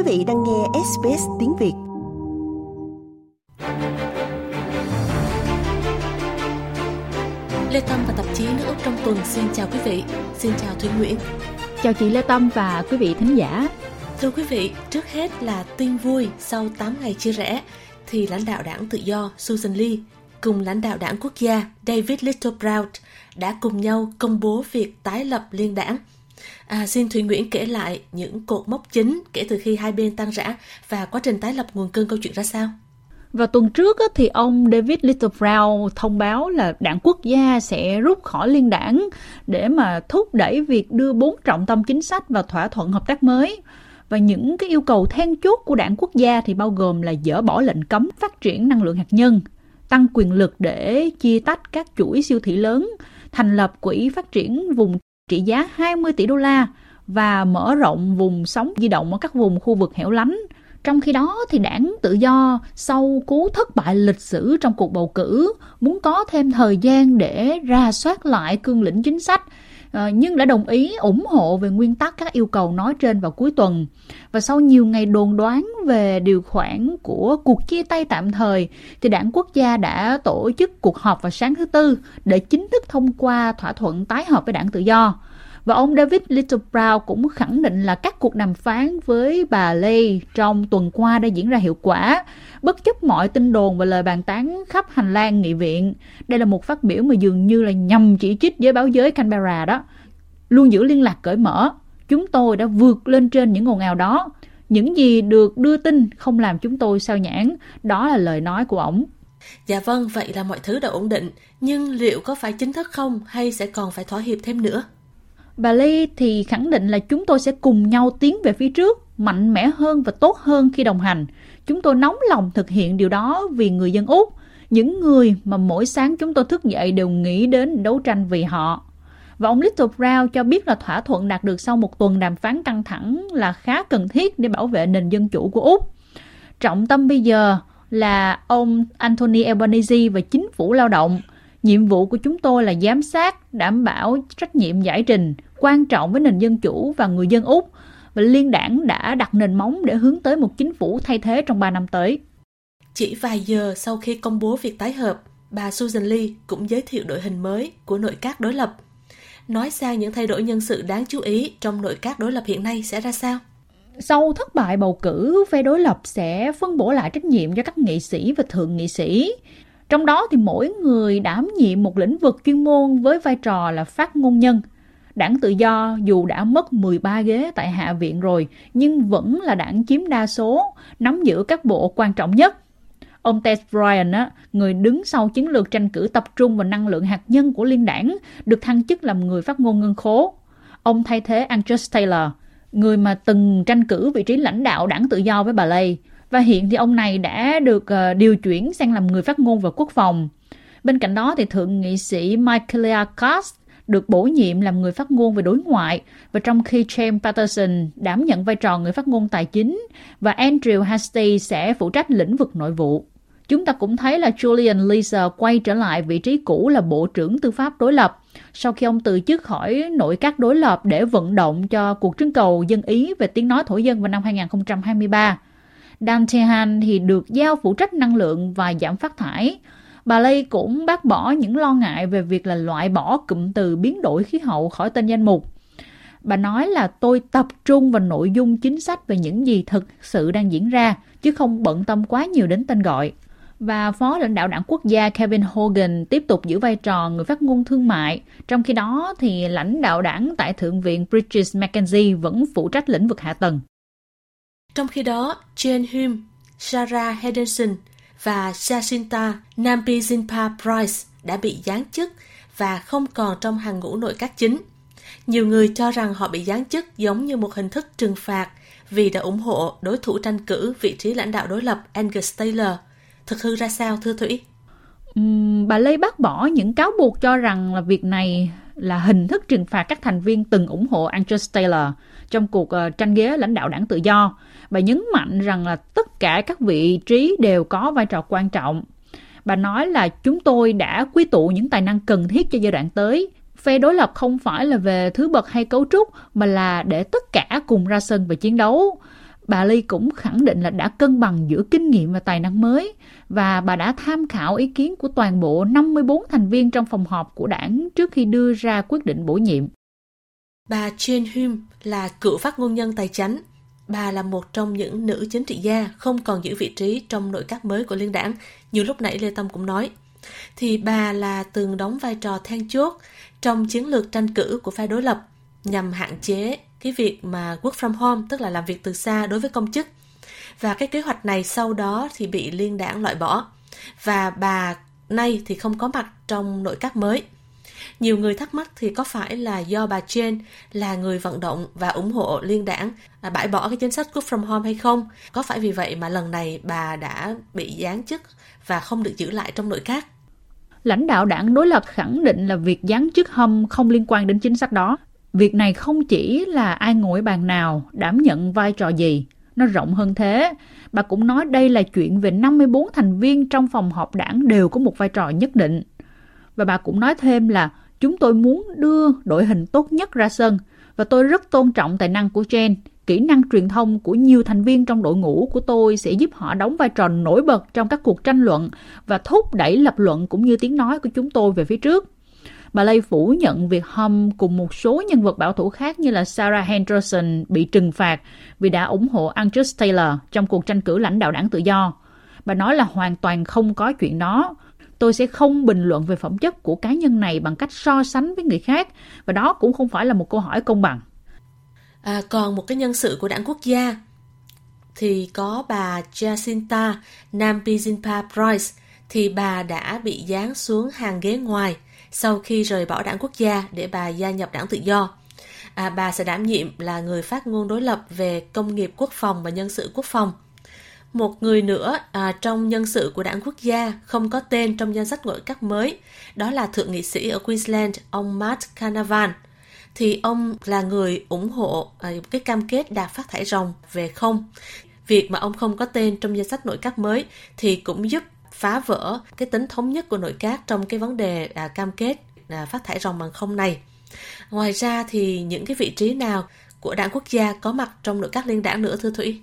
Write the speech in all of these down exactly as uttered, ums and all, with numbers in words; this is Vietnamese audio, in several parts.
vị đang nghe ét bê ét tiếng Việt. Lê Tâm và tạp chí Nước Úc trong tuần xin chào quý vị. Xin chào Thúy Nguyễn. Chào chị Lê Tâm và quý vị thính giả. Thưa quý vị, trước hết là tin vui. Sau tám ngày chia rẽ thì lãnh đạo đảng Tự do Susan Lee cùng lãnh đạo đảng Quốc gia David Littleproud đã cùng nhau công bố việc tái lập liên đảng. À, xin Thúy Nguyễn kể lại những cột mốc chính kể từ khi hai bên tan rã và quá trình tái lập nguồn cơn câu chuyện ra sao. Vào tuần trước thì ông David Littleproud thông báo là đảng Quốc gia sẽ rút khỏi liên đảng để mà thúc đẩy việc đưa bốn trọng tâm chính sách vào thỏa thuận hợp tác mới. Và những cái yêu cầu then chốt của đảng Quốc gia thì bao gồm là dỡ bỏ lệnh cấm phát triển năng lượng hạt nhân, tăng quyền lực để chia tách các chuỗi siêu thị lớn, thành lập quỹ phát triển vùng trị giá hai mươi tỷ đô la và mở rộng vùng sóng di động ở các vùng khu vực hẻo lánh. Trong khi đó thì đảng Tự do sau cú thất bại lịch sử trong cuộc bầu cử muốn có thêm thời gian để rà soát lại cương lĩnh chính sách, nhưng đã đồng ý ủng hộ về nguyên tắc các yêu cầu nói trên vào cuối tuần. Và sau nhiều ngày đồn đoán về điều khoản của cuộc chia tay tạm thời, thì đảng Quốc gia đã tổ chức cuộc họp vào sáng thứ Tư để chính thức thông qua thỏa thuận tái hợp với đảng Tự do. Và ông David Littleproud cũng khẳng định là các cuộc đàm phán với bà Ley trong tuần qua đã diễn ra hiệu quả, bất chấp mọi tin đồn và lời bàn tán khắp hành lang nghị viện. Đây là một phát biểu mà dường như là nhằm chỉ trích với báo giới Canberra đó. Luôn giữ liên lạc cởi mở, chúng tôi đã vượt lên trên những ồn ào đó. Những gì được đưa tin không làm chúng tôi sao nhãng, đó là lời nói của ổng. Dạ vâng, vậy là mọi thứ đã ổn định, nhưng liệu có phải chính thức không hay sẽ còn phải thỏa hiệp thêm nữa? Bà Lee thì khẳng định là chúng tôi sẽ cùng nhau tiến về phía trước, mạnh mẽ hơn và tốt hơn khi đồng hành. Chúng tôi nóng lòng thực hiện điều đó vì người dân Úc, những người mà mỗi sáng chúng tôi thức dậy đều nghĩ đến đấu tranh vì họ. Và ông Littleproud cho biết là thỏa thuận đạt được sau một tuần đàm phán căng thẳng là khá cần thiết để bảo vệ nền dân chủ của Úc. Trọng tâm bây giờ là ông Anthony Albanese và chính phủ lao động. Nhiệm vụ của chúng tôi là giám sát, đảm bảo trách nhiệm giải trình, quan trọng với nền dân chủ và người dân Úc. Và liên đảng đã đặt nền móng để hướng tới một chính phủ thay thế trong ba năm tới. Chỉ vài giờ sau khi công bố việc tái hợp, bà Susan Lee cũng giới thiệu đội hình mới của nội các đối lập. Nói sang những thay đổi nhân sự đáng chú ý trong nội các đối lập hiện nay sẽ ra sao? Sau thất bại bầu cử, phe đối lập sẽ phân bổ lại trách nhiệm cho các nghị sĩ và thượng nghị sĩ. Trong đó thì mỗi người đảm nhiệm một lĩnh vực chuyên môn với vai trò là phát ngôn nhân. Đảng Tự do dù đã mất mười ba ghế tại Hạ viện rồi, nhưng vẫn là đảng chiếm đa số, nắm giữ các bộ quan trọng nhất. Ông Ted Bryan, người đứng sau chiến lược tranh cử tập trung vào năng lượng hạt nhân của liên đảng, được thăng chức làm người phát ngôn ngân khố. Ông thay thế Angus Taylor, người mà từng tranh cử vị trí lãnh đạo đảng Tự do với bà Ley. Và hiện thì ông này đã được uh, điều chuyển sang làm người phát ngôn về quốc phòng. Bên cạnh đó thì thượng nghị sĩ Michaelia Cass được bổ nhiệm làm người phát ngôn về đối ngoại, và trong khi James Patterson đảm nhận vai trò người phát ngôn tài chính và Andrew Hastie sẽ phụ trách lĩnh vực nội vụ. Chúng ta cũng thấy là Julian Leeser quay trở lại vị trí cũ là Bộ trưởng Tư pháp đối lập sau khi ông từ chức khỏi nội các đối lập để vận động cho cuộc trưng cầu dân Ý về tiếng nói thổ dân vào năm hai không hai ba. Dan Tehan thì được giao phụ trách năng lượng và giảm phát thải. Bà Ley cũng bác bỏ những lo ngại về việc là loại bỏ cụm từ biến đổi khí hậu khỏi tên danh mục. Bà nói là tôi tập trung vào nội dung chính sách về những gì thực sự đang diễn ra, chứ không bận tâm quá nhiều đến tên gọi. Và phó lãnh đạo đảng Quốc gia Kevin Hogan tiếp tục giữ vai trò người phát ngôn thương mại. Trong khi đó thì lãnh đạo đảng tại Thượng viện Bridget McKenzie vẫn phụ trách lĩnh vực hạ tầng. Trong khi đó, Jane Hume, Sarah Henderson và Jacinta Nampijinpa Price đã bị giáng chức và không còn trong hàng ngũ nội các chính. Nhiều người cho rằng họ bị giáng chức giống như một hình thức trừng phạt vì đã ủng hộ đối thủ tranh cử vị trí lãnh đạo đối lập Angus Taylor. Thực hư ra sao thưa Thủy? Uhm, bà Ley bác bỏ những cáo buộc cho rằng là việc này là hình thức trừng phạt các thành viên từng ủng hộ Angus Taylor trong cuộc uh, tranh ghế lãnh đạo đảng Tự do. Bà nhấn mạnh rằng là tất cả các vị trí đều có vai trò quan trọng. Bà nói là chúng tôi đã quy tụ những tài năng cần thiết cho giai đoạn tới. Phe đối lập không phải là về thứ bậc hay cấu trúc, mà là để tất cả cùng ra sân và chiến đấu. Bà Lee cũng khẳng định là đã cân bằng giữa kinh nghiệm và tài năng mới, và bà đã tham khảo ý kiến của toàn bộ năm mươi bốn thành viên trong phòng họp của đảng trước khi đưa ra quyết định bổ nhiệm. Bà Jane Hume là cựu phát ngôn nhân tài chánh. Bà là một trong những nữ chính trị gia không còn giữ vị trí trong nội các mới của liên đảng, như lúc nãy Lê Tâm cũng nói. Thì bà là từng đóng vai trò then chốt trong chiến lược tranh cử của phe đối lập nhằm hạn chế cái việc mà work from home, tức là làm việc từ xa đối với công chức. Và cái kế hoạch này sau đó thì bị liên đảng loại bỏ. Và bà nay thì không có mặt trong nội các mới. Nhiều người thắc mắc thì có phải là do bà Jane là người vận động và ủng hộ liên đảng à, bãi bỏ cái chính sách work from home hay không? Có phải vì vậy mà lần này bà đã bị giáng chức và không được giữ lại trong nội các? Lãnh đạo đảng đối lập khẳng định là việc giáng chức Hume không liên quan đến chính sách đó. Việc này không chỉ là ai ngồi bàn nào, đảm nhận vai trò gì, nó rộng hơn thế. Bà cũng nói đây là chuyện về năm mươi bốn thành viên trong phòng họp đảng đều có một vai trò nhất định. Và bà cũng nói thêm là chúng tôi muốn đưa đội hình tốt nhất ra sân và tôi rất tôn trọng tài năng của Jane. Kỹ năng truyền thông của nhiều thành viên trong đội ngũ của tôi sẽ giúp họ đóng vai trò nổi bật trong các cuộc tranh luận và thúc đẩy lập luận cũng như tiếng nói của chúng tôi về phía trước. Bà Lay phủ nhận việc Hume cùng một số nhân vật bảo thủ khác như là Sarah Henderson bị trừng phạt vì đã ủng hộ Angus Taylor trong cuộc tranh cử lãnh đạo đảng Tự do. Bà nói là hoàn toàn không có chuyện đó. Tôi sẽ không bình luận về phẩm chất của cá nhân này bằng cách so sánh với người khác, và đó cũng không phải là một câu hỏi công bằng. À, còn một cái nhân sự của đảng quốc gia thì có bà Jacinta Nampijinpa-Price, thì bà đã bị giáng xuống hàng ghế ngoài sau khi rời bỏ đảng quốc gia để bà gia nhập đảng Tự do. À, bà sẽ đảm nhiệm là người phát ngôn đối lập về công nghiệp quốc phòng và nhân sự quốc phòng. Một người nữa à, trong nhân sự của đảng quốc gia không có tên trong danh sách nội các mới, đó là thượng nghị sĩ ở Queensland, ông Matt Canavan. Thì ông là người ủng hộ à, cái cam kết đạt phát thải ròng về không. Việc mà ông không có tên trong danh sách nội các mới thì cũng giúp phá vỡ cái tính thống nhất của nội các trong cái vấn đề à, cam kết à, phát thải ròng bằng không này. Ngoài ra thì những cái vị trí nào của đảng quốc gia có mặt trong nội các liên đảng nữa thưa Thủy?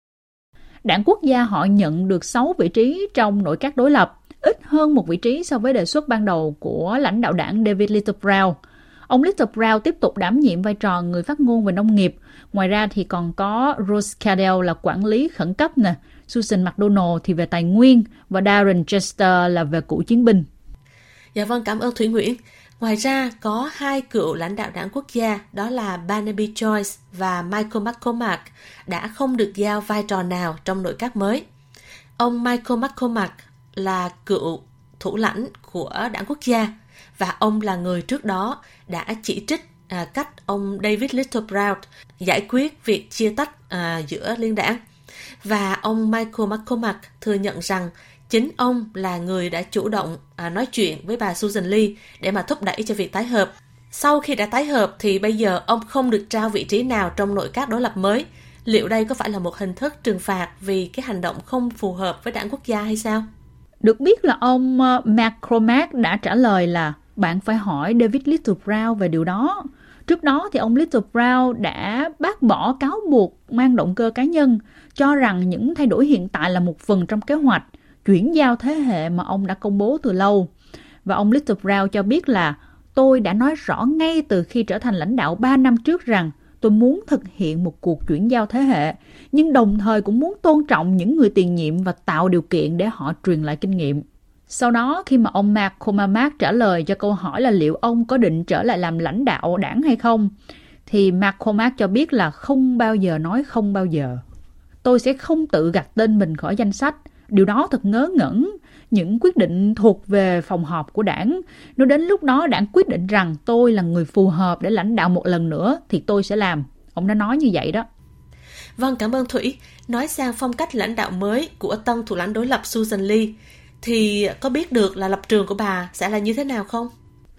Đảng quốc gia họ nhận được sáu vị trí trong nội các đối lập, ít hơn một vị trí so với đề xuất ban đầu của lãnh đạo đảng David Littleproud. Ông Littleproud tiếp tục đảm nhiệm vai trò người phát ngôn về nông nghiệp. Ngoài ra thì còn có Rose Cadell là quản lý khẩn cấp nè, Susan McDonald thì về tài nguyên và Darren Chester là về cựu chiến binh. Dạ vâng, cảm ơn Thủy Nguyễn. Ngoài ra có hai cựu lãnh đạo đảng quốc gia, đó là Barnaby Joyce và Michael McCormack đã không được giao vai trò nào trong nội các mới. Ông Michael McCormack là cựu thủ lãnh của đảng quốc gia và ông là người trước đó đã chỉ trích à, cách ông David Littleproud giải quyết việc chia tách à, giữa liên đảng. Và ông Michael McCormack thừa nhận rằng chính ông là người đã chủ động à, nói chuyện với bà Susan Lee để mà thúc đẩy cho việc tái hợp. Sau khi đã tái hợp thì bây giờ ông không được trao vị trí nào trong nội các đối lập mới. Liệu đây có phải là một hình thức trừng phạt vì cái hành động không phù hợp với đảng quốc gia hay sao? Được biết là ông McCormack đã trả lời là bạn phải hỏi David Littleproud về điều đó. Trước đó thì ông Littleproud đã bác bỏ cáo buộc mang động cơ cá nhân, cho rằng những thay đổi hiện tại là một phần trong kế hoạch chuyển giao thế hệ mà ông đã công bố từ lâu. Và ông Littleproud cho biết là tôi đã nói rõ ngay từ khi trở thành lãnh đạo ba năm trước rằng tôi muốn thực hiện một cuộc chuyển giao thế hệ, nhưng đồng thời cũng muốn tôn trọng những người tiền nhiệm và tạo điều kiện để họ truyền lại kinh nghiệm. Sau đó, khi mà ông McCormack trả lời cho câu hỏi là liệu ông có định trở lại làm lãnh đạo đảng hay không, thì McCormack cho biết là không bao giờ nói không bao giờ. Tôi sẽ không tự gạch tên mình khỏi danh sách. Điều đó thật ngớ ngẩn. Những quyết định thuộc về phòng họp của đảng. Nếu đến lúc đó đảng quyết định rằng tôi là người phù hợp để lãnh đạo một lần nữa thì tôi sẽ làm. Ông đã nói như vậy đó. Vâng, cảm ơn Thủy. Nói sang phong cách lãnh đạo mới của tân thủ lãnh đối lập Susan Lee, thì có biết được là lập trường của bà sẽ là như thế nào không?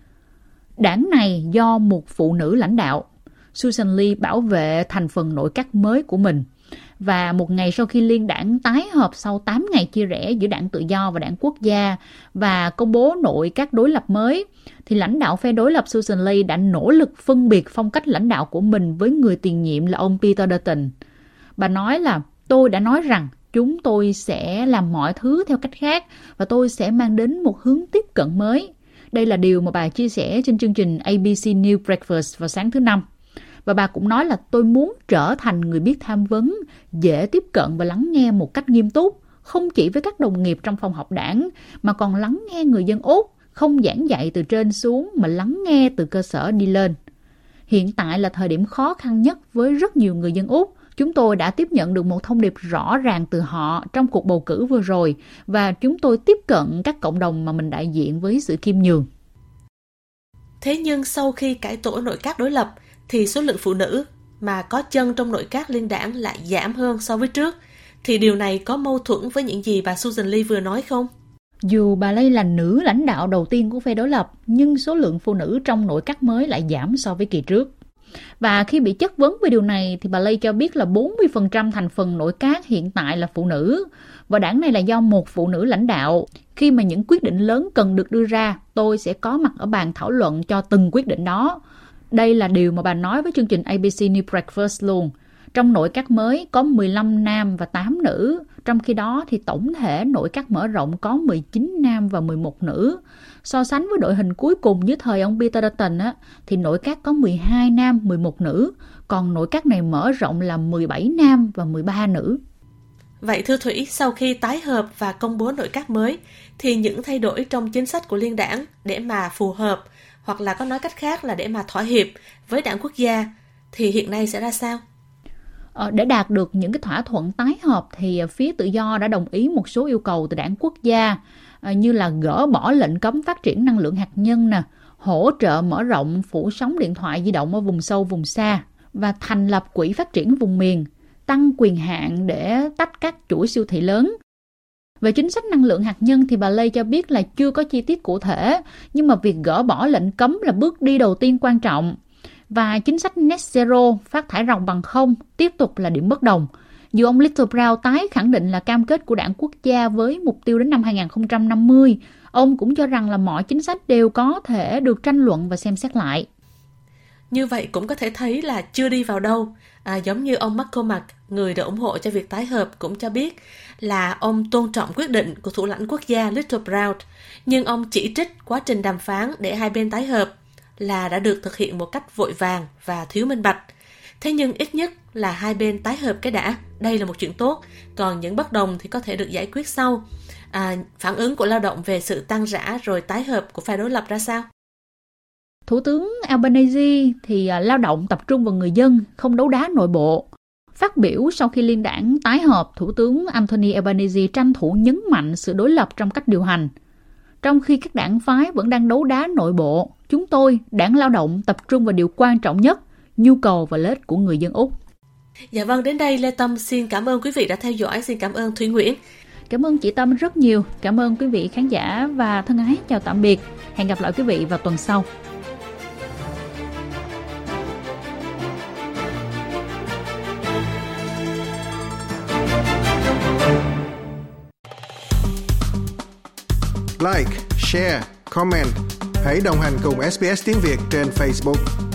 Đảng này do một phụ nữ lãnh đạo. Susan Lee bảo vệ thành phần nội các mới của mình. Và một ngày sau khi liên đảng tái họp sau tám ngày chia rẽ giữa đảng Tự do và đảng Quốc gia và công bố nội các đối lập mới, thì lãnh đạo phe đối lập Susan Lee đã nỗ lực phân biệt phong cách lãnh đạo của mình với người tiền nhiệm là ông Peter Dutton. Bà nói là tôi đã nói rằng chúng tôi sẽ làm mọi thứ theo cách khác và tôi sẽ mang đến một hướng tiếp cận mới. Đây là điều mà bà chia sẻ trên chương trình a bê xê News Breakfast vào sáng thứ Năm. Và bà cũng nói là tôi muốn trở thành người biết tham vấn, dễ tiếp cận và lắng nghe một cách nghiêm túc, không chỉ với các đồng nghiệp trong phòng họp đảng, mà còn lắng nghe người dân Úc, không giảng dạy từ trên xuống mà lắng nghe từ cơ sở đi lên. Hiện tại là thời điểm khó khăn nhất với rất nhiều người dân Úc. Chúng tôi đã tiếp nhận được một thông điệp rõ ràng từ họ trong cuộc bầu cử vừa rồi và chúng tôi tiếp cận các cộng đồng mà mình đại diện với sự khiêm nhường. Thế nhưng sau khi cải tổ nội các đối lập thì số lượng phụ nữ mà có chân trong nội các liên đảng lại giảm hơn so với trước. Thì điều này có mâu thuẫn với những gì bà Susan Lee vừa nói không? Dù bà Lay là nữ lãnh đạo đầu tiên của phe đối lập, nhưng số lượng phụ nữ trong nội các mới lại giảm so với kỳ trước. Và khi bị chất vấn về điều này thì bà Lay cho biết là bốn mươi phần trăm thành phần nội các hiện tại là phụ nữ. Và đảng này là do một phụ nữ lãnh đạo. Khi mà những quyết định lớn cần được đưa ra, tôi sẽ có mặt ở bàn thảo luận cho từng quyết định đó. Đây là điều mà bà nói với chương trình a bê xê News Breakfast luôn. Trong nội các mới có mười lăm nam và tám nữ, trong khi đó thì tổng thể nội các mở rộng có mười chín nam và mười một nữ. So sánh với đội hình cuối cùng dưới thời ông Peter Dutton á, thì nội các có mười hai nam, mười một nữ, còn nội các này mở rộng là mười bảy nam và mười ba nữ. Vậy thưa Thủy, sau khi tái hợp và công bố nội các mới, thì những thay đổi trong chính sách của liên đảng để mà phù hợp, hoặc là có nói cách khác là để mà thỏa hiệp với đảng quốc gia, thì hiện nay sẽ ra sao? Để đạt được những cái thỏa thuận tái hợp thì phía tự do đã đồng ý một số yêu cầu từ đảng quốc gia, như là gỡ bỏ lệnh cấm phát triển năng lượng hạt nhân, nè, hỗ trợ mở rộng phủ sóng điện thoại di động ở vùng sâu vùng xa và thành lập quỹ phát triển vùng miền, tăng quyền hạn để tách các chuỗi siêu thị lớn. Về chính sách năng lượng hạt nhân thì bà Lay cho biết là chưa có chi tiết cụ thể, nhưng mà việc gỡ bỏ lệnh cấm là bước đi đầu tiên quan trọng. Và chính sách Net Zero, phát thải ròng bằng không, tiếp tục là điểm bất đồng. Dù ông Little Brown tái khẳng định là cam kết của đảng quốc gia với mục tiêu đến năm hai không năm mươi, ông cũng cho rằng là mọi chính sách đều có thể được tranh luận và xem xét lại. Như vậy cũng có thể thấy là chưa đi vào đâu. À, giống như ông McCormack, người đã ủng hộ cho việc tái hợp, cũng cho biết là ông tôn trọng quyết định của thủ lãnh quốc gia Little Brown, nhưng ông chỉ trích quá trình đàm phán để hai bên tái hợp là đã được thực hiện một cách vội vàng và thiếu minh bạch. Thế nhưng ít nhất là hai bên tái hợp cái đã, đây là một chuyện tốt, còn những bất đồng thì có thể được giải quyết sau. À, phản ứng của lao động về sự tan rã rồi tái hợp của phe đối lập ra sao? Thủ tướng Albanese thì lao động tập trung vào người dân, không đấu đá nội bộ. Phát biểu sau khi liên đảng tái hợp, Thủ tướng Anthony Albanese tranh thủ nhấn mạnh sự đối lập trong cách điều hành. Trong khi các đảng phái vẫn đang đấu đá nội bộ, chúng tôi, đảng lao động, tập trung vào điều quan trọng nhất, nhu cầu và lợi ích của người dân Úc. Dạ vâng, đến đây Lê Tâm xin cảm ơn quý vị đã theo dõi, xin cảm ơn Thúy Nguyễn. Cảm ơn chị Tâm rất nhiều, cảm ơn quý vị khán giả và thân ái chào tạm biệt. Hẹn gặp lại quý vị vào tuần sau. Like, share, comment. Hãy đồng hành cùng ét bê ét Tiếng Việt trên Facebook.